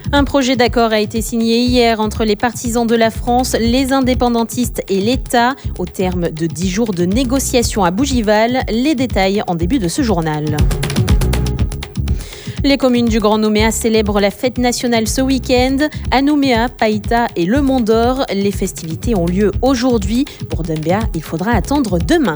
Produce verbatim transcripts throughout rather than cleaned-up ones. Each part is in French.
Un projet d'accord a été signé hier entre les partisans de la France, les indépendantistes et l'État. Au terme de dix jours de négociations à Bougival, les détails en début de ce journal. Les communes du Grand Nouméa célèbrent la fête nationale ce week-end. À Nouméa, Païta et Le Mont d'Or, les festivités ont lieu aujourd'hui. Pour Doumbéa, il faudra attendre demain.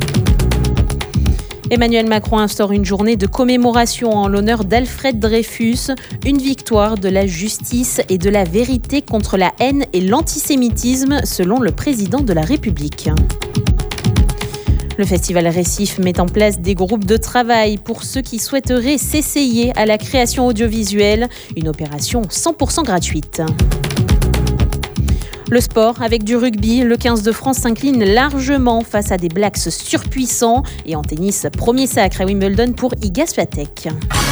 Emmanuel Macron instaure une journée de commémoration en l'honneur d'Alfred Dreyfus, une victoire de la justice et de la vérité contre la haine et l'antisémitisme, selon le président de la République. Le Festival Récif met en place des groupes de travail pour ceux qui souhaiteraient s'essayer à la création audiovisuelle, une opération cent pour cent gratuite. Le sport, avec du rugby, le quinze de France s'incline largement face à des Blacks surpuissants. Et en tennis, premier sacre à Wimbledon pour Iga Swiatek.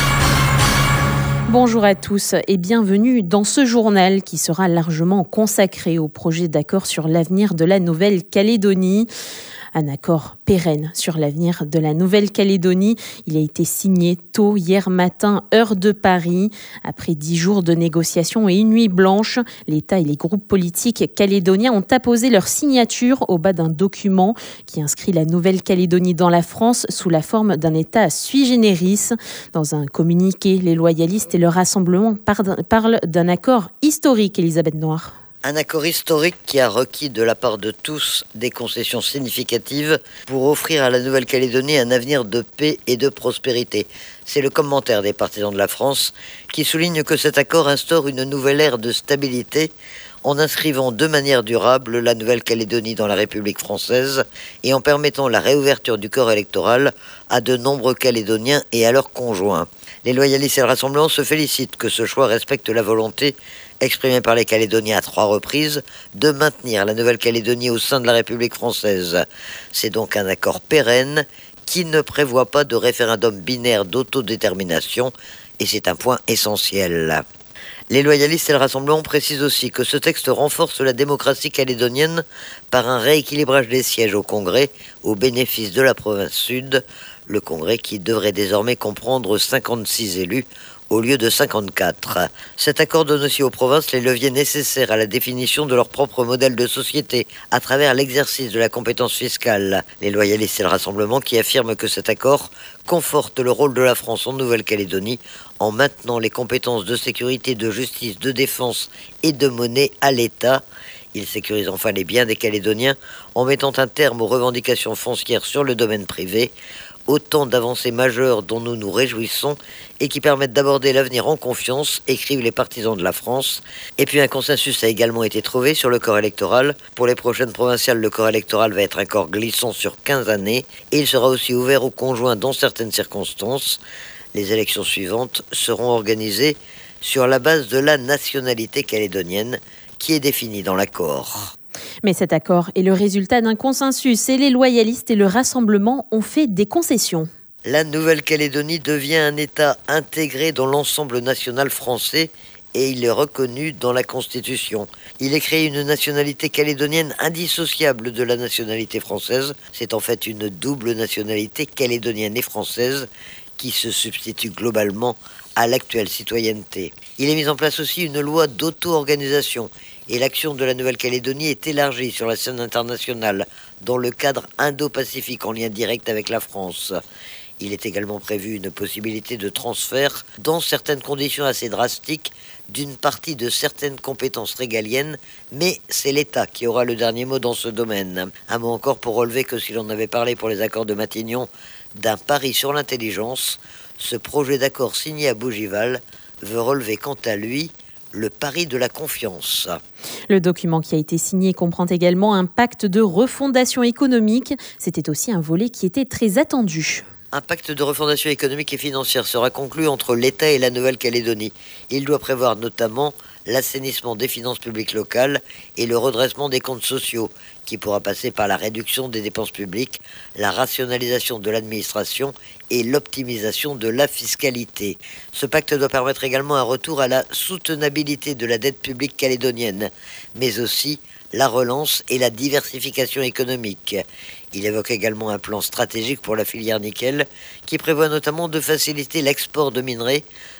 Bonjour à tous et bienvenue dans ce journal qui sera largement consacré au projet d'accord sur l'avenir de la Nouvelle-Calédonie. Un accord pérenne sur l'avenir de la Nouvelle-Calédonie. Il a été signé tôt hier matin, heure de Paris. Après dix jours de négociations et une nuit blanche, l'État et les groupes politiques calédoniens ont apposé leur signature au bas d'un document qui inscrit la Nouvelle-Calédonie dans la France sous la forme d'un État sui generis. Dans un communiqué, les loyalistes et le rassemblement parlent d'un accord historique, Elisabeth Noir. Un accord historique qui a requis de la part de tous des concessions significatives pour offrir à la Nouvelle-Calédonie un avenir de paix et de prospérité. C'est le commentaire des partisans de la France qui souligne que cet accord instaure une nouvelle ère de stabilité en inscrivant de manière durable la Nouvelle-Calédonie dans la République française et en permettant la réouverture du corps électoral à de nombreux Calédoniens et à leurs conjoints. Les loyalistes et le Rassemblement se félicitent que ce choix respecte la volonté exprimée par les Calédoniens à trois reprises de maintenir la Nouvelle-Calédonie au sein de la République française. C'est donc un accord pérenne qui ne prévoit pas de référendum binaire d'autodétermination et c'est un point essentiel. Les loyalistes et le Rassemblement précisent aussi que ce texte renforce la démocratie calédonienne par un rééquilibrage des sièges au Congrès au bénéfice de la province sud, le Congrès qui devrait désormais comprendre cinquante-six élus au lieu de cinquante-quatre. Cet accord donne aussi aux provinces les leviers nécessaires à la définition de leur propre modèle de société à travers l'exercice de la compétence fiscale. Les loyalistes et le Rassemblement qui affirment que cet accord conforte le rôle de la France en Nouvelle-Calédonie en maintenant les compétences de sécurité, de justice, de défense et de monnaie à l'État. Il sécurise enfin les biens des Calédoniens en mettant un terme aux revendications foncières sur le domaine privé. Autant d'avancées majeures dont nous nous réjouissons et qui permettent d'aborder l'avenir en confiance, écrivent les partisans de la France. Et puis un consensus a également été trouvé sur le corps électoral. Pour les prochaines provinciales, le corps électoral va être un corps glissant sur quinze années et il sera aussi ouvert aux conjoints dans certaines circonstances. Les élections suivantes seront organisées sur la base de la nationalité calédonienne qui est définie dans l'accord. Mais cet accord est le résultat d'un consensus et les loyalistes et le Rassemblement ont fait des concessions. La Nouvelle-Calédonie devient un État intégré dans l'ensemble national français et il est reconnu dans la Constitution. Il est créé une nationalité calédonienne indissociable de la nationalité française. C'est en fait une double nationalité calédonienne et française qui se substitue globalement à l'actuelle citoyenneté. Il est mis en place aussi une loi d'auto-organisation et l'action de la Nouvelle-Calédonie est élargie sur la scène internationale dans le cadre indo-pacifique en lien direct avec la France. Il est également prévu une possibilité de transfert, dans certaines conditions assez drastiques, d'une partie de certaines compétences régaliennes, mais c'est l'État qui aura le dernier mot dans ce domaine. Un mot encore pour relever que si l'on avait parlé pour les accords de Matignon d'un pari sur l'intelligence, ce projet d'accord signé à Bougival veut relever quant à lui le pari de la confiance. Le document qui a été signé comprend également un pacte de refondation économique. C'était aussi un volet qui était très attendu. Un pacte de refondation économique et financière sera conclu entre l'État et la Nouvelle-Calédonie. Il doit prévoir notamment l'assainissement des finances publiques locales et le redressement des comptes sociaux, qui pourra passer par la réduction des dépenses publiques, la rationalisation de l'administration et l'optimisation de la fiscalité. Ce pacte doit permettre également un retour à la soutenabilité de la dette publique calédonienne, mais aussi la relance et la diversification économique. Il évoque également un plan stratégique pour la filière nickel qui prévoit notamment de faciliter l'export de minerais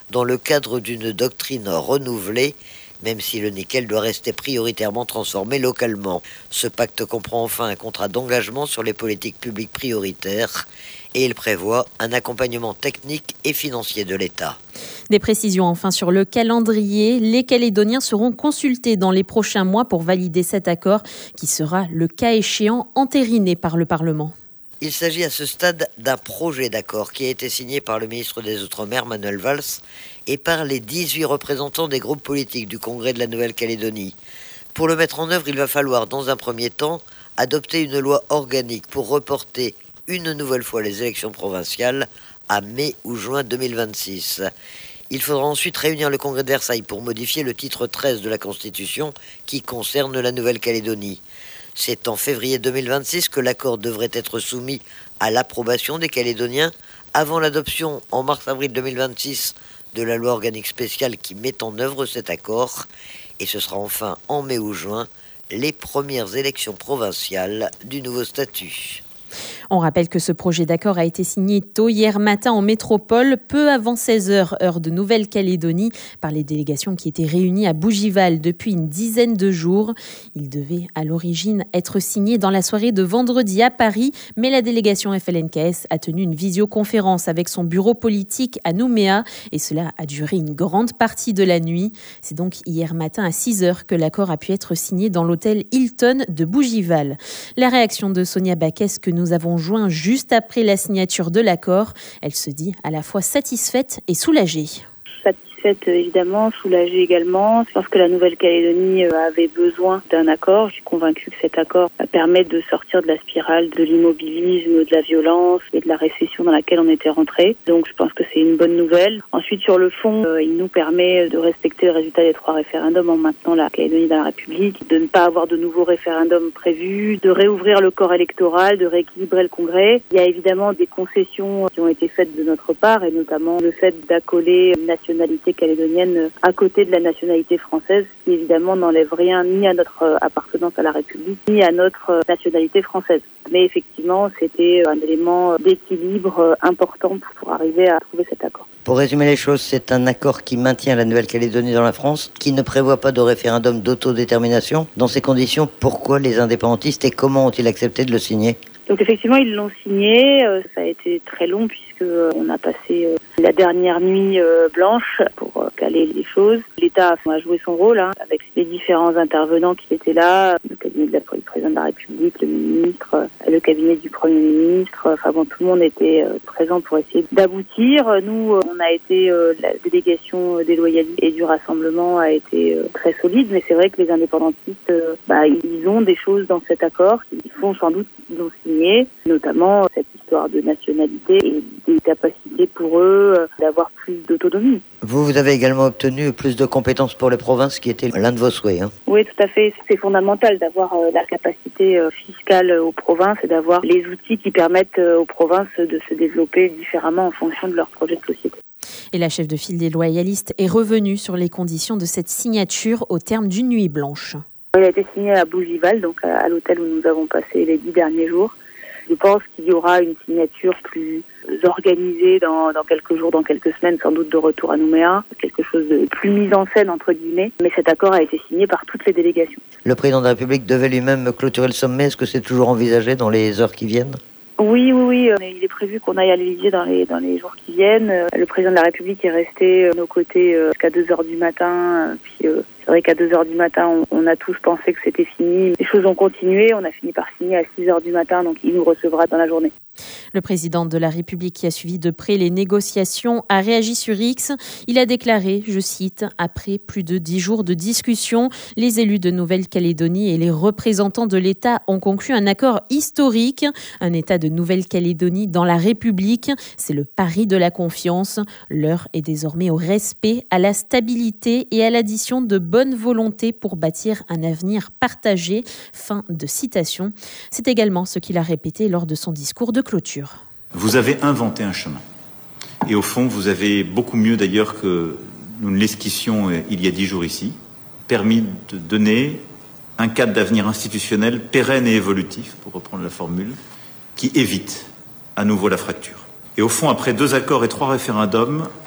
dans le cadre d'une doctrine renouvelée, même si le nickel doit rester prioritairement transformé localement. Ce pacte comprend enfin un contrat d'engagement sur les politiques publiques prioritaires et il prévoit un accompagnement technique et financier de l'État. Des précisions enfin sur le calendrier. Les Calédoniens seront consultés dans les prochains mois pour valider cet accord qui sera, le cas échéant, entériné par le Parlement. Il s'agit à ce stade d'un projet d'accord qui a été signé par le ministre des Outre-mer, Manuel Valls, et par les dix-huit représentants des groupes politiques du Congrès de la Nouvelle-Calédonie. Pour le mettre en œuvre, il va falloir, dans un premier temps, adopter une loi organique pour reporter une nouvelle fois les élections provinciales à mai ou juin deux mille vingt-six. Il faudra ensuite réunir le Congrès de Versailles pour modifier le titre treize de la Constitution qui concerne la Nouvelle-Calédonie. C'est en février deux mille vingt-six que l'accord devrait être soumis à l'approbation des Calédoniens avant l'adoption en mars-avril deux mille vingt-six de la loi organique spéciale qui met en œuvre cet accord. Et ce sera enfin en mai ou juin les premières élections provinciales du nouveau statut. On rappelle que ce projet d'accord a été signé tôt hier matin en métropole, peu avant seize heures, heure de Nouvelle-Calédonie, par les délégations qui étaient réunies à Bougival depuis une dizaine de jours. Il devait à l'origine être signé dans la soirée de vendredi à Paris, mais la délégation F L N K S a tenu une visioconférence avec son bureau politique à Nouméa et cela a duré une grande partie de la nuit. C'est donc hier matin à six heures que l'accord a pu être signé dans l'hôtel Hilton de Bougival. La réaction de Sonia Baquès que nous avons joint juste après la signature de l'accord. Elle se dit à la fois satisfaite et soulagée. Satisfaite évidemment, soulagée également. Je pense que la Nouvelle-Calédonie avait besoin d'un accord. Je suis convaincue que cet accord permet de sortir de la spirale de l'immobilisme, de la violence et de la récession dans laquelle on était rentré. Donc je pense que c'est une bonne nouvelle. Ensuite sur le fond, il nous permet de respecter le résultat des trois référendums en maintenant la Calédonie dans la République, de ne pas avoir de nouveaux référendums prévus, de réouvrir le corps électoral, de rééquilibrer le Congrès. Il y a évidemment des concessions qui ont été faites de notre part et notamment le fait d'accoler une nationalité calédonienne à côté de la nationalité française, qui évidemment n'enlève rien ni à notre appartenance à la République, ni à notre nationalité française. Mais effectivement, c'était un élément d'équilibre important pour arriver à trouver cet accord. Pour résumer les choses, c'est un accord qui maintient la Nouvelle-Calédonie dans la France, qui ne prévoit pas de référendum d'autodétermination. Dans ces conditions, pourquoi les indépendantistes et comment ont-ils accepté de le signer ? Donc effectivement, ils l'ont signé. Ça a été très long puisque on a passé la dernière nuit blanche pour caler les choses. L'État a joué son rôle hein, avec les différents intervenants qui étaient là, le cabinet de la, du président de la République, le ministre, le cabinet du Premier ministre. Enfin bon, tout le monde était présent pour essayer d'aboutir. Nous, on a été la délégation des loyalistes et du Rassemblement a été très solide, mais c'est vrai que les indépendantistes, bah, ils ont des choses dans cet accord qu'ils font sans doute qu'ils ont signé, notamment cette histoire de nationalité et des capacités pour eux d'avoir plus d'autonomie. Vous, vous avez également obtenu plus de compétences pour les provinces, qui était l'un de vos souhaits. Hein. Oui, tout à fait. C'est fondamental d'avoir la capacité fiscale aux provinces et d'avoir les outils qui permettent aux provinces de se développer différemment en fonction de leur projet de société. Et la chef de file des loyalistes est revenue sur les conditions de cette signature au terme d'une nuit blanche. Il a été signé à Bougival, donc à l'hôtel où nous avons passé les dix derniers jours. Je pense qu'il y aura une signature plus organisée dans, dans quelques jours, dans quelques semaines, sans doute de retour à Nouméa, quelque chose de plus mis en scène, entre guillemets. Mais cet accord a été signé par toutes les délégations. Le président de la République devait lui-même clôturer le sommet. Est-ce que c'est toujours envisagé dans les heures qui viennent ? Oui, oui, oui. Il est prévu qu'on aille à l'Élysée dans les, dans les jours qui viennent. Le président de la République est resté à nos côtés jusqu'à deux heures du matin. Puis, c'est vrai qu'à deux heures du matin, on, on a tous pensé que c'était fini. Les choses ont continué. On a fini par signer à six heures du matin, donc il nous recevra dans la journée. Le président de la République, qui a suivi de près les négociations, a réagi sur X. Il a déclaré, je cite, « Après plus de dix jours de discussion, les élus de Nouvelle-Calédonie et les représentants de l'État ont conclu un accord historique. Un État de Nouvelle-Calédonie dans la République, c'est le pari de la confiance. L'heure est désormais au respect, à la stabilité et à l'addition de bonne volonté pour bâtir un avenir partagé. » Fin de citation. C'est également ce qu'il a répété lors de son discours de clôture. Vous avez inventé un chemin. Et au fond, vous avez beaucoup mieux d'ailleurs que nous ne l'esquissions il y a dix jours ici, permis de donner un cadre d'avenir institutionnel pérenne et évolutif, pour reprendre la formule, qui évite à nouveau la fracture. Et au fond, après deux accords et trois référendums,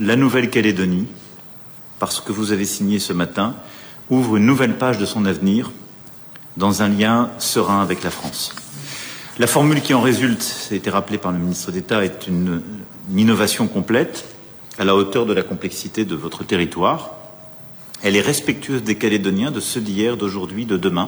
la Nouvelle-Calédonie, parce que vous avez signé ce matin, ouvre une nouvelle page de son avenir dans un lien serein avec la France. La formule qui en résulte, ça a été rappelé par le ministre d'État, est une, une innovation complète, à la hauteur de la complexité de votre territoire. Elle est respectueuse des Calédoniens, de ceux d'hier, d'aujourd'hui, de demain,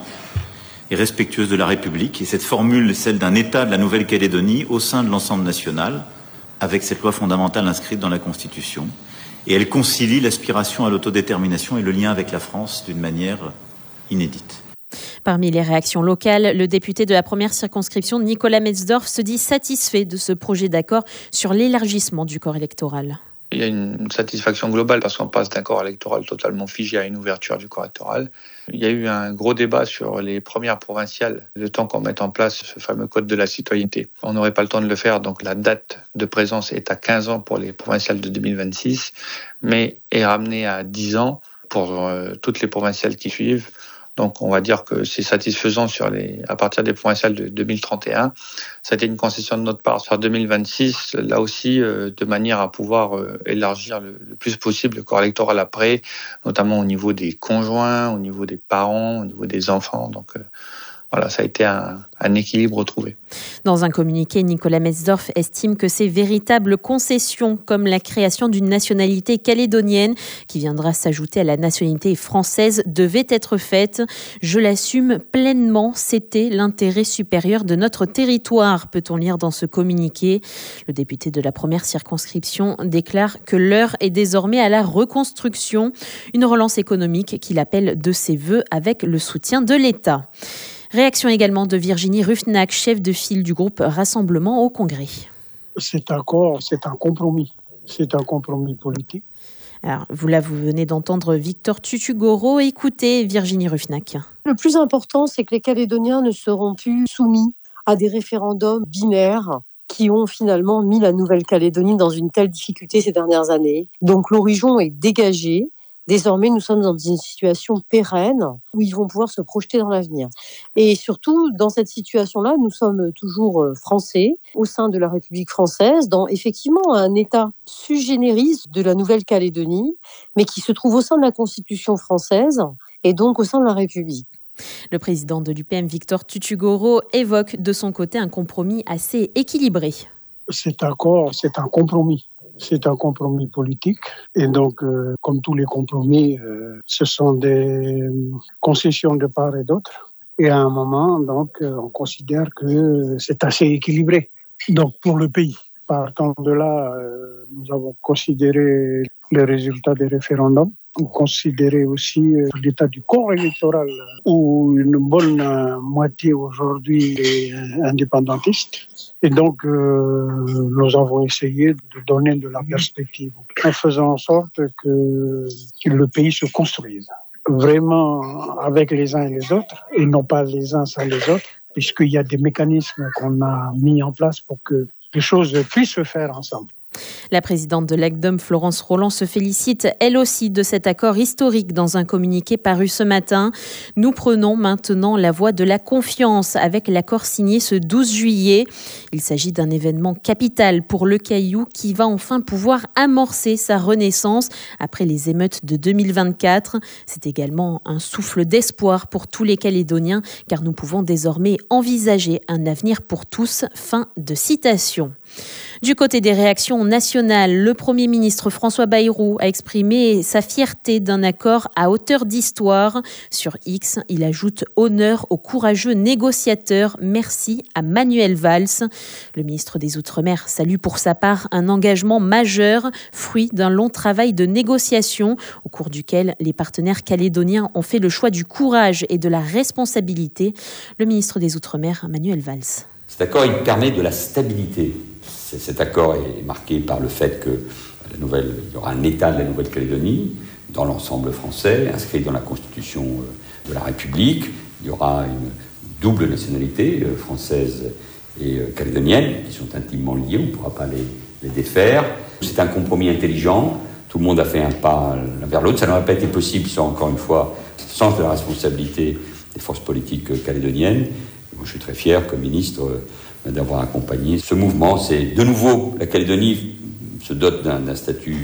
et respectueuse de la République. Et cette formule est celle d'un État de la Nouvelle-Calédonie au sein de l'ensemble national, avec cette loi fondamentale inscrite dans la Constitution. Et elle concilie l'aspiration à l'autodétermination et le lien avec la France d'une manière inédite. Parmi les réactions locales, le député de la première circonscription, Nicolas Metzdorf, se dit satisfait de ce projet d'accord sur l'élargissement du corps électoral. Il y a une satisfaction globale parce qu'on passe d'un corps électoral totalement figé à une ouverture du corps électoral. Il y a eu un gros débat sur les premières provinciales, le temps qu'on mette en place ce fameux code de la citoyenneté. On n'aurait pas le temps de le faire, donc la date de présence est à quinze ans pour les provinciales de deux mille vingt-six, mais est ramenée à dix ans pour euh, toutes les provinciales qui suivent. Donc, on va dire que c'est satisfaisant sur les, à partir des provinciales de deux mille trente et un. Ça a été une concession de notre part sur deux mille vingt-six, là aussi, euh, de manière à pouvoir euh, élargir le, le plus possible le corps électoral après, notamment au niveau des conjoints, au niveau des parents, au niveau des enfants. Donc, euh, voilà, ça a été un, un équilibre retrouvé. Dans un communiqué, Nicolas Metzdorf estime que ces véritables concessions, comme la création d'une nationalité calédonienne qui viendra s'ajouter à la nationalité française, devaient être faites. Je l'assume pleinement, c'était l'intérêt supérieur de notre territoire, peut-on lire dans ce communiqué. Le député de la première circonscription déclare que l'heure est désormais à la reconstruction, une relance économique qu'il appelle de ses vœux avec le soutien de l'État. Réaction également de Virginie Ruffnack, chef de file du groupe Rassemblement au Congrès. Cet accord, c'est un compromis. C'est un compromis politique. Alors, vous là, vous venez d'entendre Victor Tutugoro. Écoutez Virginie Ruffnack. Le plus important, c'est que les Calédoniens ne seront plus soumis à des référendums binaires qui ont finalement mis la Nouvelle-Calédonie dans une telle difficulté ces dernières années. Donc l'horizon est dégagé. Désormais, nous sommes dans une situation pérenne où ils vont pouvoir se projeter dans l'avenir. Et surtout, dans cette situation-là, nous sommes toujours français, au sein de la République française, dans effectivement un État sui generis de la Nouvelle-Calédonie, mais qui se trouve au sein de la Constitution française et donc au sein de la République. Le président de l'U P M, Victor Tutugoro, évoque de son côté un compromis assez équilibré. Cet accord, c'est un compromis. C'est un compromis politique et donc, euh, comme tous les compromis, euh, ce sont des concessions de part et d'autre. Et à un moment, donc, euh, on considère que c'est assez équilibré. Donc, pour le pays. Partant de là, euh, nous avons considéré les résultats des référendums. On considérait aussi euh, l'état du corps électoral où une bonne euh, moitié aujourd'hui est euh, indépendantiste. Et donc, euh, nous avons essayé de donner de la perspective en faisant en sorte que, que le pays se construise vraiment avec les uns et les autres et non pas les uns sans les autres, puisqu'il y a des mécanismes qu'on a mis en place pour que les choses puissent se faire ensemble. La présidente de l'A C D O M, Florence Roland, se félicite elle aussi de cet accord historique dans un communiqué paru ce matin. Nous prenons maintenant la voie de la confiance avec l'accord signé ce douze juillet. Il s'agit d'un événement capital pour le Caillou qui va enfin pouvoir amorcer sa renaissance après les émeutes de deux mille vingt-quatre. C'est également un souffle d'espoir pour tous les Calédoniens car nous pouvons désormais envisager un avenir pour tous. Fin de citation. Du côté des réactions nationales, le Premier ministre François Bayrou a exprimé sa fierté d'un accord à hauteur d'histoire. Sur X, il ajoute « Honneur aux courageux négociateurs, merci à Manuel Valls ». Le ministre des Outre-mer salue pour sa part un engagement majeur, fruit d'un long travail de négociation, au cours duquel les partenaires calédoniens ont fait le choix du courage et de la responsabilité. Le ministre des Outre-mer, Manuel Valls. Cet accord, il permet de la stabilité. Cet accord est marqué par le fait que la nouvelle, il y aura un État de la Nouvelle-Calédonie dans l'ensemble français, inscrit dans la Constitution de la République. Il y aura une double nationalité, française et calédonienne, qui sont intimement liées, on ne pourra pas les, les défaire. C'est un compromis intelligent, tout le monde a fait un pas l'un vers l'autre. Ça n'aurait pas été possible sans, encore une fois, le sens de la responsabilité des forces politiques calédoniennes. Moi, je suis très fier, comme ministre, d'avoir accompagné ce mouvement. C'est de nouveau, la Calédonie se dote d'un, d'un statut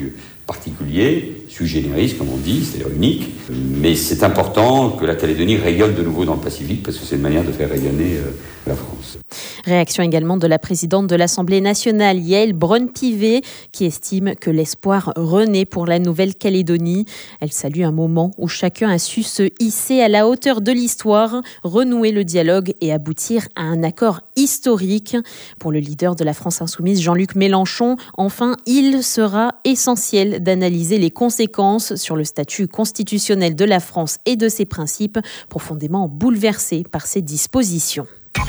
particulier, sui generis, comme on dit, c'est-à-dire unique. Mais c'est important que la Calédonie rayonne de nouveau dans le Pacifique, parce que c'est une manière de faire rayonner euh, la France. Réaction également de la présidente de l'Assemblée nationale, Yaël Braun-Pivet, qui estime que l'espoir renaît pour la Nouvelle-Calédonie. Elle salue un moment où chacun a su se hisser à la hauteur de l'histoire, renouer le dialogue et aboutir à un accord historique. Pour le leader de la France insoumise, Jean-Luc Mélenchon, enfin, il sera essentiel d'analyser les conséquences sur le statut constitutionnel de la France et de ses principes, profondément bouleversés par ces dispositions.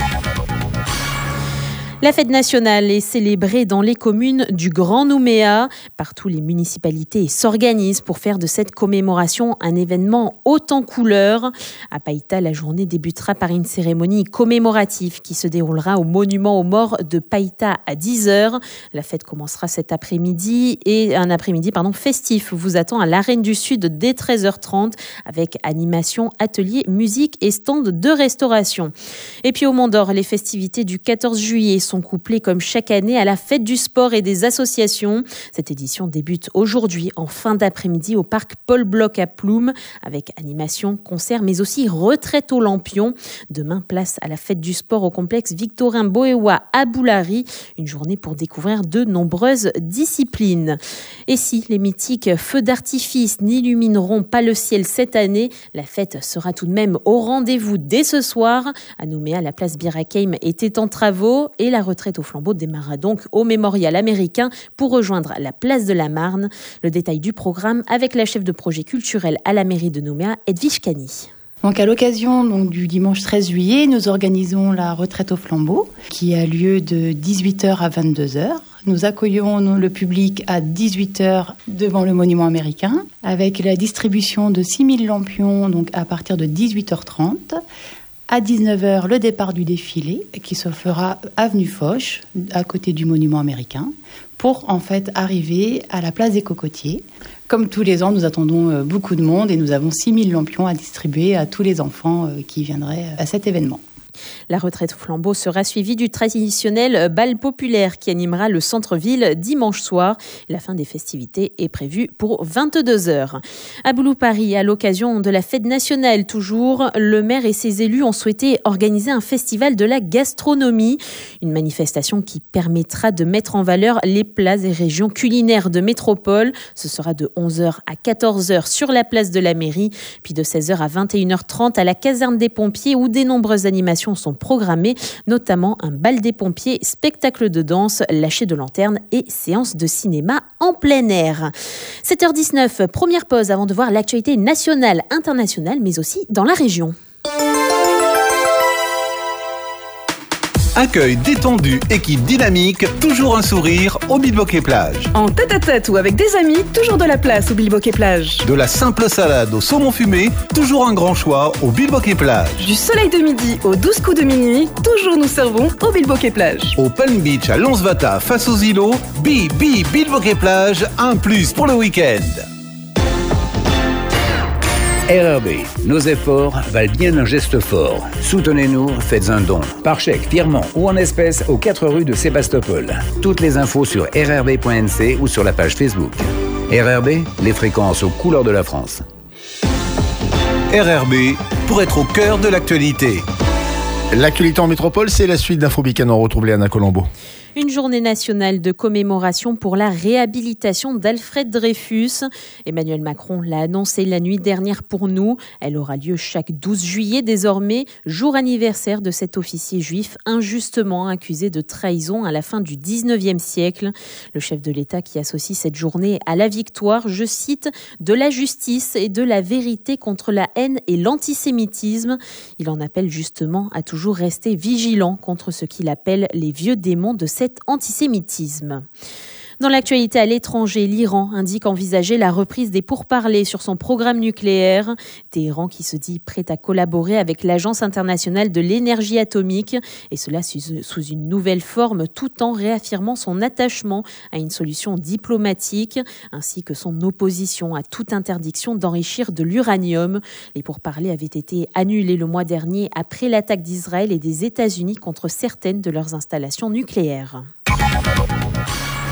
La fête nationale est célébrée dans les communes du Grand Nouméa. Partout, les municipalités s'organisent pour faire de cette commémoration un événement haut en couleurs. À Païta, la journée débutera par une cérémonie commémorative qui se déroulera au monument aux morts de Païta à dix heures. La fête commencera cet après-midi et un après-midi pardon, festif vous attend à l'Arène du Sud dès treize heures trente avec animation, ateliers, musique et stand de restauration. Et puis au Mont-d'Or, les festivités du quatorze juillet sont couplés comme chaque année à la fête du sport et des associations. Cette édition débute aujourd'hui en fin d'après-midi au parc Paul Bloch à Ploum avec animation, concert mais aussi retraite au lampion. Demain, place à la fête du sport au complexe Victorin Boéwa à Boulari. Une journée pour découvrir de nombreuses disciplines. Et si les mythiques feux d'artifice n'illumineront pas le ciel cette année, la fête sera tout de même au rendez-vous dès ce soir. À Nouméa, la place Bir Hakeim était en travaux et la retraite au flambeau démarra donc au Mémorial américain pour rejoindre la place de la Marne. Le détail du programme avec la chef de projet culturel à la mairie de Nouméa, Edwige Cani. Donc à l'occasion donc, du dimanche treize juillet, nous organisons la retraite au flambeau qui a lieu de dix-huit heures à vingt-deux heures. Nous accueillons le public à dix-huit heures devant le monument américain avec la distribution de six mille lampions donc à partir de dix-huit heures trente. À dix-neuf heures, le départ du défilé qui se fera avenue Foch, à côté du monument américain, pour en fait arriver à la place des Cocotiers. Comme tous les ans, nous attendons beaucoup de monde et nous avons six mille lampions à distribuer à tous les enfants qui viendraient à cet événement. La retraite au flambeau sera suivie du traditionnel bal populaire qui animera le centre-ville dimanche soir. La fin des festivités est prévue pour vingt-deux heures. À Boulou-Paris, à l'occasion de la fête nationale toujours, le maire et ses élus ont souhaité organiser un festival de la gastronomie. Une manifestation qui permettra de mettre en valeur les plats et régions culinaires de métropole. Ce sera de onze heures à quatorze heures sur la place de la mairie, puis de seize heures à vingt et une heures trente à la caserne des pompiers où des nombreuses animations sont programmées, notamment un bal des pompiers, spectacle de danse, lâcher de lanternes et séance de cinéma en plein air. sept heures dix-neuf, première pause avant de voir l'actualité nationale, internationale, mais aussi dans la région. Accueil détendu, équipe dynamique, toujours un sourire au Bilboquet Plage. En tête-à-tête ou avec des amis, toujours de la place au Bilboquet Plage. De la simple salade au saumon fumé, toujours un grand choix au Bilboquet Plage. Du soleil de midi aux douze coups de minuit, toujours nous servons au Bilboquet Plage. Au Palm Beach à Lonsvata face aux îlots, Bi Bi Bilboquet Plage, un plus pour le week-end. R R B, nos efforts valent bien un geste fort. Soutenez-nous, faites un don. Par chèque, virement ou en espèces aux quatre rues de Sébastopol. Toutes les infos sur r r b point n c ou sur la page Facebook. R R B, les fréquences aux couleurs de la France. R R B, pour être au cœur de l'actualité. L'actualité en métropole, c'est la suite d'Infobican. On retrouve Léana Colombo. Une journée nationale de commémoration pour la réhabilitation d'Alfred Dreyfus. Emmanuel Macron l'a annoncé la nuit dernière pour nous. Elle aura lieu chaque douze juillet désormais, jour anniversaire de cet officier juif injustement accusé de trahison à la fin du dix-neuvième siècle. Le chef de l'État qui associe cette journée à la victoire, je cite, de la justice et de la vérité contre la haine et l'antisémitisme. Il en appelle justement à toujours rester vigilant contre ce qu'il appelle les vieux démons de cet antisémitisme. Dans l'actualité à l'étranger, l'Iran indique envisager la reprise des pourparlers sur son programme nucléaire. Téhéran qui se dit prêt à collaborer avec l'Agence internationale de l'énergie atomique, et cela sous une nouvelle forme, tout en réaffirmant son attachement à une solution diplomatique, ainsi que son opposition à toute interdiction d'enrichir de l'uranium. Les pourparlers avaient été annulés le mois dernier après l'attaque d'Israël et des États-Unis contre certaines de leurs installations nucléaires.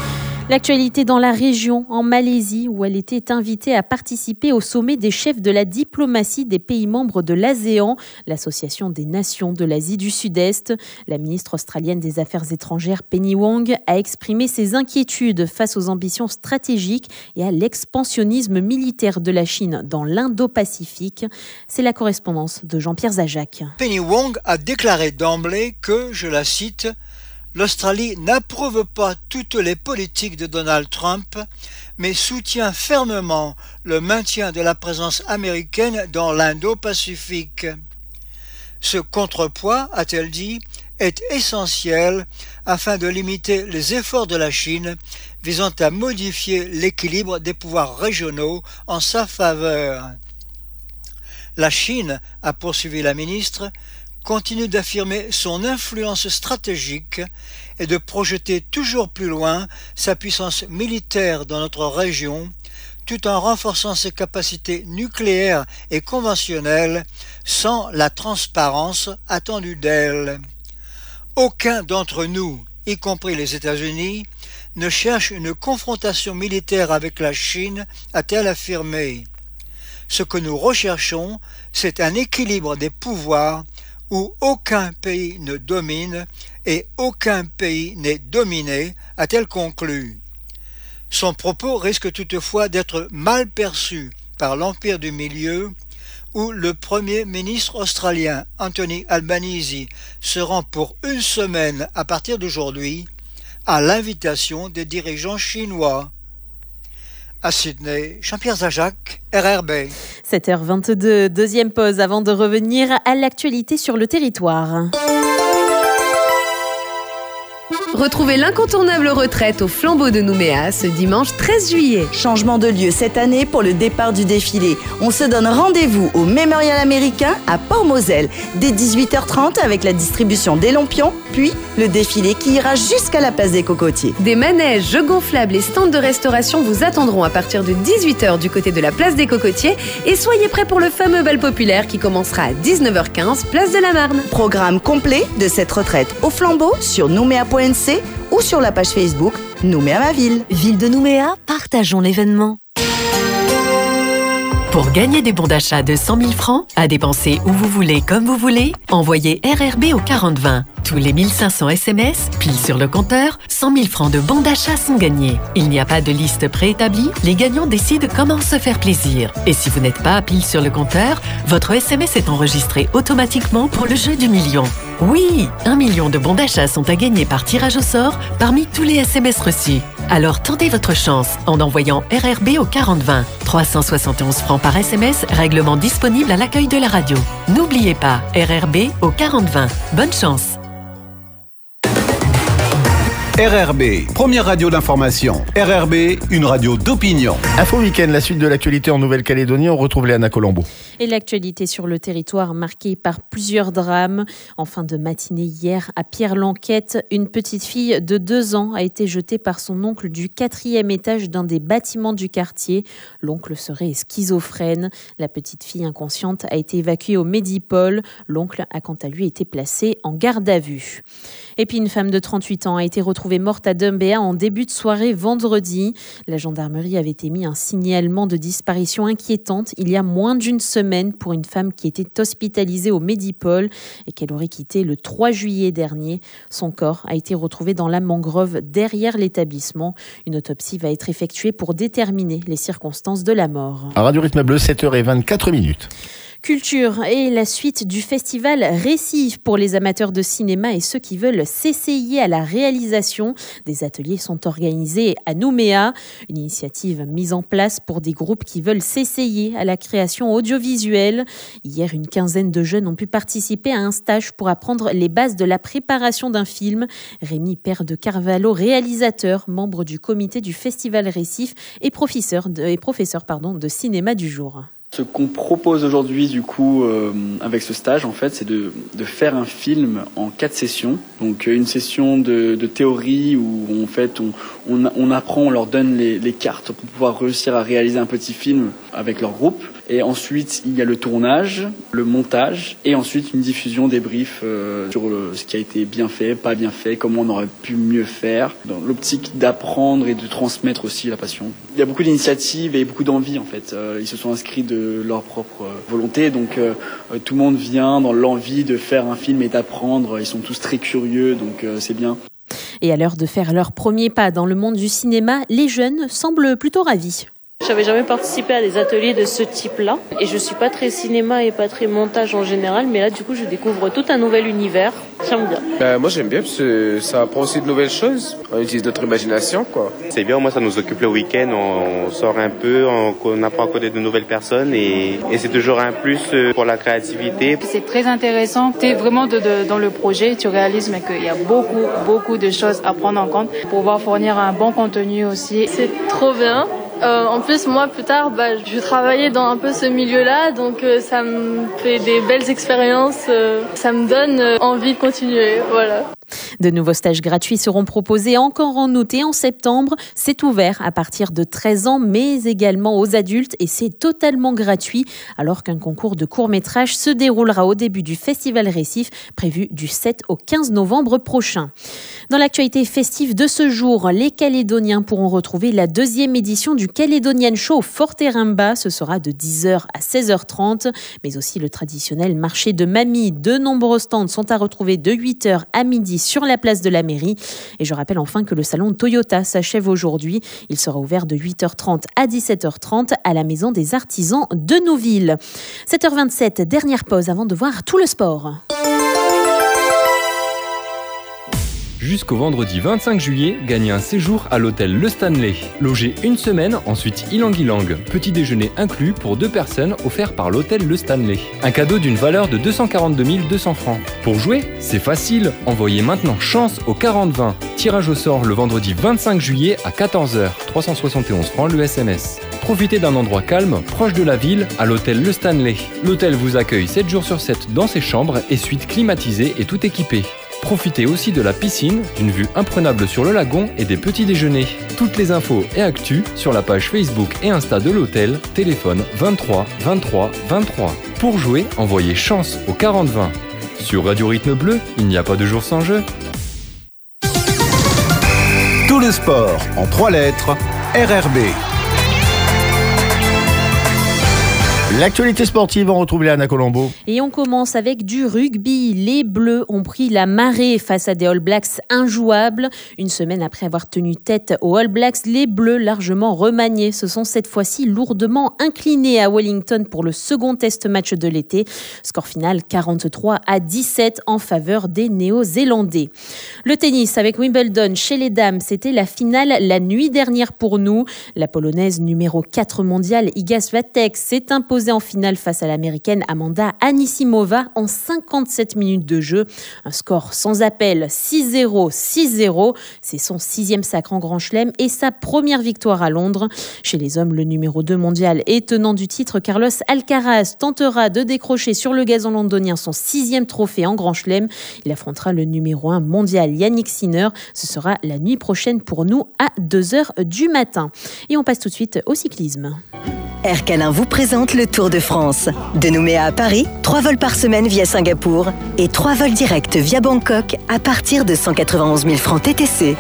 L'actualité dans la région, en Malaisie, où elle était invitée à participer au sommet des chefs de la diplomatie des pays membres de l'ASEAN, l'association des nations de l'Asie du Sud-Est. La ministre australienne des Affaires étrangères, Penny Wong, a exprimé ses inquiétudes face aux ambitions stratégiques et à l'expansionnisme militaire de la Chine dans l'Indo-Pacifique. C'est la correspondance de Jean-Pierre Zajac. Penny Wong a déclaré d'emblée que, je la cite, l'Australie n'approuve pas toutes les politiques de Donald Trump, mais soutient fermement le maintien de la présence américaine dans l'Indo-Pacifique. Ce contrepoids, a-t-elle dit, est essentiel afin de limiter les efforts de la Chine visant à modifier l'équilibre des pouvoirs régionaux en sa faveur. La Chine, a poursuivi la ministre, continue d'affirmer son influence stratégique et de projeter toujours plus loin sa puissance militaire dans notre région, tout en renforçant ses capacités nucléaires et conventionnelles sans la transparence attendue d'elle. Aucun d'entre nous, y compris les États-Unis, ne cherche une confrontation militaire avec la Chine, a-t-elle affirmé. Ce que nous recherchons, c'est un équilibre des pouvoirs où aucun pays ne domine et aucun pays n'est dominé, a-t-elle conclu. Son propos risque toutefois d'être mal perçu par l'Empire du Milieu, où le Premier ministre australien Anthony Albanese se rend pour une semaine à partir d'aujourd'hui à l'invitation des dirigeants chinois. À Sydney, Jean-Pierre Zajac, R R B. sept heures vingt-deux, deuxième pause avant de revenir à l'actualité sur le territoire. Retrouvez l'incontournable retraite au Flambeau de Nouméa ce dimanche treize juillet. Changement de lieu cette année pour le départ du défilé. On se donne rendez-vous au Mémorial américain à Port-Moselle dès dix-huit heures trente avec la distribution des lampions, puis le défilé qui ira jusqu'à la place des Cocotiers. Des manèges, jeux gonflables et stands de restauration vous attendront à partir de dix-huit heures du côté de la place des Cocotiers et soyez prêts pour le fameux bal populaire qui commencera à dix-neuf heures quinze, place de la Marne. Programme complet de cette retraite au Flambeau sur nouméa point n c ou sur la page Facebook Nouméa ma ville. Ville de Nouméa, partageons l'événement. Pour gagner des bons d'achat de cent mille francs, à dépenser où vous voulez, comme vous voulez, envoyez R R B au quarante vingt. Tous les mille cinq cents S M S, pile sur le compteur, cent mille francs de bons d'achat sont gagnés. Il n'y a pas de liste préétablie, les gagnants décident comment se faire plaisir. Et si vous n'êtes pas pile sur le compteur, votre S M S est enregistré automatiquement pour le jeu du million. Oui, un million de bons d'achat sont à gagner par tirage au sort parmi tous les S M S reçus. Alors tentez votre chance en envoyant R R B au quarante vingt. trois cent soixante et onze francs par S M S, règlement disponible à l'accueil de la radio. N'oubliez pas, R R B au quarante vingt. Bonne chance. R R B, première radio d'information. R R B, une radio d'opinion. Info Week-end, la suite de l'actualité en Nouvelle-Calédonie. On retrouve Léana Colombo. Et l'actualité sur le territoire marquée par plusieurs drames. En fin de matinée hier, à Pierre-Lanquette, une petite fille de deux ans a été jetée par son oncle du quatrième étage d'un des bâtiments du quartier. L'oncle serait schizophrène. La petite fille inconsciente a été évacuée au Médipôle. L'oncle a quant à lui été placé en garde à vue. Et puis une femme de trente-huit ans a été retrouvée morte à Dumbéa en début de soirée vendredi. La gendarmerie avait émis un signalement de disparition inquiétante il y a moins d'une semaine pour une femme qui était hospitalisée au Médipôle et qu'elle aurait quitté le trois juillet dernier. Son corps a été retrouvé dans la mangrove derrière l'établissement. Une autopsie va être effectuée pour déterminer les circonstances de la mort. À Radio Rythme Bleu, sept heures vingt-quatre minutes. Culture et la suite du festival Récif pour les amateurs de cinéma et ceux qui veulent s'essayer à la réalisation. Des ateliers sont organisés à Nouméa, une initiative mise en place pour des groupes qui veulent s'essayer à la création audiovisuelle. Hier, une quinzaine de jeunes ont pu participer à un stage pour apprendre les bases de la préparation d'un film. Rémi Père de Carvalho, réalisateur, membre du comité du festival Récif et professeur de, et professeur, pardon, de cinéma du jour. Ce qu'on propose aujourd'hui, du coup, euh, avec ce stage, en fait, c'est de, de faire un film en quatre sessions. Donc, une session de, de théorie où, en fait, on, on, on apprend, on leur donne les, les cartes pour pouvoir réussir à réaliser un petit film avec leur groupe. Et ensuite, il y a le tournage, le montage et ensuite une diffusion des briefs euh, sur le, ce qui a été bien fait, pas bien fait, comment on aurait pu mieux faire, dans l'optique d'apprendre et de transmettre aussi la passion. Il y a beaucoup d'initiatives et beaucoup d'envie en fait. Euh, ils se sont inscrits de leur propre volonté, donc euh, tout le monde vient dans l'envie de faire un film et d'apprendre. Ils sont tous très curieux, donc euh, c'est bien. Et à l'heure de faire leur premier pas dans le monde du cinéma, les jeunes semblent plutôt ravis. J'avais jamais participé à des ateliers de ce type-là et je suis pas très cinéma et pas très montage en général, mais là du coup je découvre tout un nouvel univers. J'aime bien. Ben, moi j'aime bien parce que ça apprend aussi de nouvelles choses, on utilise notre imagination quoi. C'est bien, moi ça nous occupe le week-end, on sort un peu, on, on apprend à connaître de nouvelles personnes et, et c'est toujours un plus pour la créativité. C'est très intéressant, tu es vraiment de, de, dans le projet, tu réalises mais qu'il y a beaucoup beaucoup de choses à prendre en compte pour pouvoir fournir un bon contenu aussi. C'est trop bien. Euh, en plus, moi, plus tard, bah, je vais travailler dans un peu ce milieu-là, donc euh, ça me fait des belles expériences, euh, ça me donne euh, envie de continuer, voilà. De nouveaux stages gratuits seront proposés encore en août et en septembre. C'est ouvert à partir de treize ans, mais également aux adultes et c'est totalement gratuit, alors qu'un concours de court-métrage se déroulera au début du Festival Récif, prévu du sept au quinze novembre prochain. Dans l'actualité festive de ce jour, les Calédoniens pourront retrouver la deuxième édition du Caledonian Show au Forteramba. Ce sera de dix heures à seize heures trente, mais aussi le traditionnel marché de Mamie. De nombreux stands sont à retrouver de huit heures à midi sur la place de la mairie. Et je rappelle enfin que le salon Toyota s'achève aujourd'hui. Il sera ouvert de huit heures trente à dix-sept heures trente à la Maison des Artisans de Nouville. sept heures vingt-sept, dernière pause avant de voir tout le sport. Jusqu'au vendredi vingt-cinq juillet, gagnez un séjour à l'hôtel Le Stanley. Logez une semaine, ensuite ilang-ilang. Petit déjeuner inclus pour deux personnes offert par l'hôtel Le Stanley. Un cadeau d'une valeur de deux cent quarante-deux mille deux cents francs. Pour jouer, c'est facile. Envoyez maintenant chance au quarante vingt. Tirage au sort le vendredi vingt-cinq juillet à quatorze heures. trois cent soixante et onze francs le S M S. Profitez d'un endroit calme, proche de la ville, à l'hôtel Le Stanley. L'hôtel vous accueille sept jours sur sept dans ses chambres et suites climatisées et tout équipé. Profitez aussi de la piscine, d'une vue imprenable sur le lagon et des petits déjeuners. Toutes les infos et actus sur la page Facebook et Insta de l'hôtel, téléphone vingt-trois vingt-trois vingt-trois. Pour jouer, envoyez chance au quarante vingt. Sur Radio Rythme Bleu, il n'y a pas de jour sans jeu. Tout le sport en trois lettres, R R B. L'actualité sportive, on retrouve Léana Colombo. Et on commence avec du rugby. Les Bleus ont pris la marée face à des All Blacks injouables. Une semaine après avoir tenu tête aux All Blacks, les Bleus, largement remaniés, se sont cette fois-ci lourdement inclinés à Wellington pour le second test match de l'été. Score final quarante-trois à dix-sept en faveur des Néo-Zélandais. Le tennis avec Wimbledon chez les dames, c'était la finale la nuit dernière pour nous. La Polonaise numéro quatre mondiale Iga Swiatek s'est imposée en finale face à l'américaine Amanda Anisimova en cinquante-sept minutes de jeu. Un score sans appel, six zéro, six zéro. C'est son sixième sacre en Grand Chelem et sa première victoire à Londres. Chez les hommes, le numéro deux mondial et tenant du titre, Carlos Alcaraz, tentera de décrocher sur le gazon londonien son sixième trophée en Grand Chelem. Il affrontera le numéro un mondial Yannick Sinner. Ce sera la nuit prochaine pour nous à deux heures du matin. Et on passe tout de suite au cyclisme. Air Calin vous présente le Tour de France. De Nouméa à Paris, trois vols par semaine via Singapour et trois vols directs via Bangkok à partir de cent quatre-vingt-onze mille francs T T C.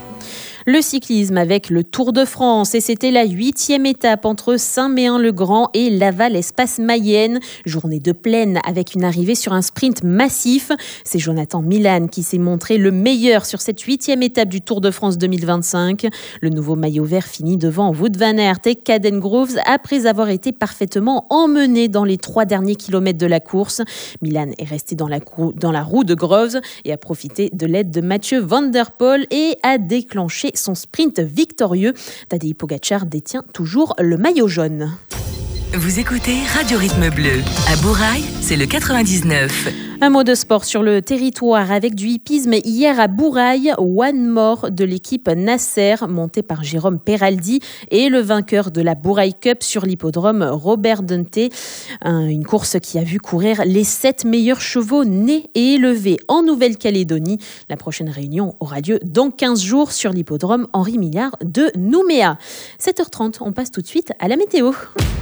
Le cyclisme avec le Tour de France et c'était la huitième étape entre Saint-Méen-le-Grand et Laval-Espace-Mayenne. Journée de plaine avec une arrivée sur un sprint massif. C'est Jonathan Milan qui s'est montré le meilleur sur cette huitième étape du Tour de France deux mille vingt-cinq. Le nouveau maillot vert finit devant Wout van Aert et Caden Groves après avoir été parfaitement emmené dans les trois derniers kilomètres de la course. Milan est resté dans la, cou- dans la roue de Groves et a profité de l'aide de Mathieu Van Der Poel et a déclenché son sprint victorieux. Tadej Pogacar détient toujours le maillot jaune. Vous écoutez Radio Rythme Bleu. À Bourail, c'est le quatre-vingt-dix-neuf. Un mot de sport sur le territoire avec du hippisme hier à Bourail. One More de l'équipe Nasser, montée par Jérôme Peraldi, et le vainqueur de la Bourail Cup sur l'hippodrome Robert Dante. Une course qui a vu courir les sept meilleurs chevaux nés et élevés en Nouvelle-Calédonie. La prochaine réunion aura lieu dans quinze jours sur l'hippodrome Henri Millard de Nouméa. sept heures trente, on passe tout de suite à la météo.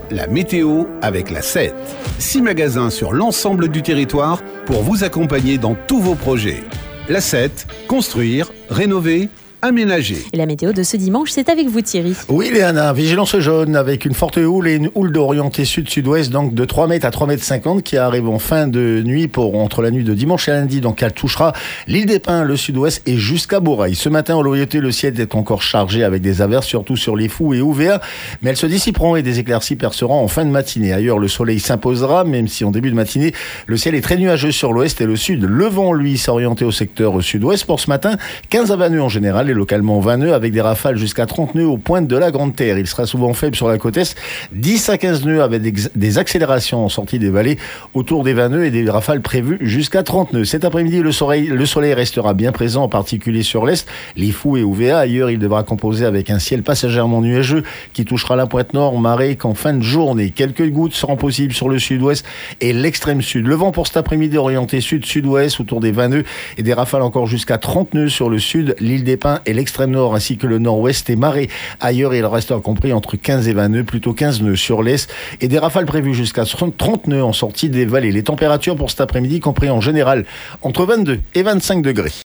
la météo avec la sept. Six magasins sur l'ensemble du territoire pour vous accompagner dans tous vos projets. La sept, construire, rénover, aménager. Et la météo de ce dimanche, c'est avec vous Thierry. Oui Léana, vigilance jaune avec une forte houle et une houle d'orientée sud-sud-ouest, donc de trois mètres à trois mètres cinquante qui arrive en fin de nuit pour entre la nuit de dimanche et lundi. Donc elle touchera l'île des Pins, le sud-ouest et jusqu'à Bourail. Ce matin en Loyauté, le ciel est encore chargé avec des averses, surtout sur les Fous et Ouvéa, mais elles se dissiperont et des éclaircies perceront en fin de matinée. Ailleurs, le soleil s'imposera, même si en début de matinée, le ciel est très nuageux sur l'ouest et le sud. Le vent, lui, s'orientait au secteur sud-ouest pour ce matin, quinze à vingt nœuds en général et localement vingt nœuds avec des rafales jusqu'à trente nœuds aux pointes de la Grande Terre. Il sera souvent faible sur la côte est, dix à quinze nœuds avec des, des accélérations en sortie des vallées autour des vingt nœuds et des rafales prévues jusqu'à trente nœuds. Cet après-midi, le soleil, le soleil restera bien présent, en particulier sur l'est, les Fous et Ouvéa. Ailleurs, il devra composer avec un ciel passagèrement nuageux qui touchera la pointe nord, marée qu'en fin de journée. Quelques gouttes seront possibles sur le sud-ouest et l'extrême sud. Le vent pour cet après-midi orienté sud-sud-ouest autour des vingt nœuds et des rafales encore jusqu'à trente nœuds sur le sud, l'île des Pins et l'extrême nord ainsi que le nord-ouest et marée. Ailleurs, il restera compris entre quinze et vingt nœuds, plutôt quinze nœuds sur l'est et des rafales prévues jusqu'à trente nœuds en sortie des vallées. Les températures pour cet après-midi compris en général entre vingt-deux et vingt-cinq degrés.